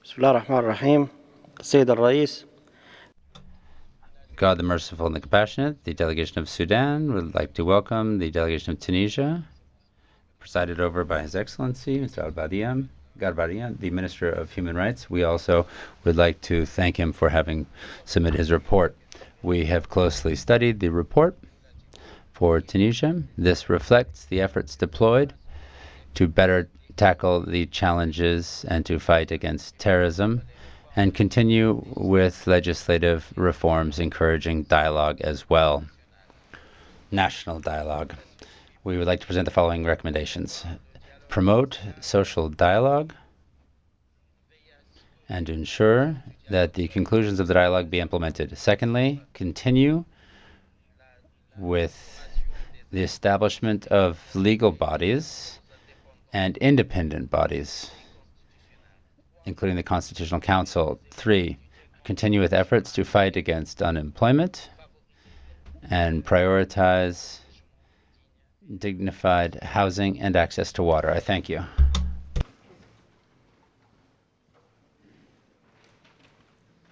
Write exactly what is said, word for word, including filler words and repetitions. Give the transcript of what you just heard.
بسم الله الرحمن الرحيم السيد الرئيس. God the Merciful and the Compassionate, the delegation of Sudan would like to welcome the delegation of Tunisia, presided over by His Excellency, Mister Al-Badian, Garbadian, the Minister of Human Rights. We also would like to thank him for having submitted his report. We have closely studied the report for Tunisia. This reflects the efforts deployed to better tackle the challenges and to fight against terrorism, and continue with legislative reforms encouraging dialogue as well. National dialogue. We would like to present the following recommendations. Promote social dialogue and ensure that the conclusions of the dialogue be implemented. Secondly, continue with the establishment of legal bodies and independent bodies, including the Constitutional Council. Three, continue with efforts to fight against unemployment and prioritize dignified housing and access to water. I thank you.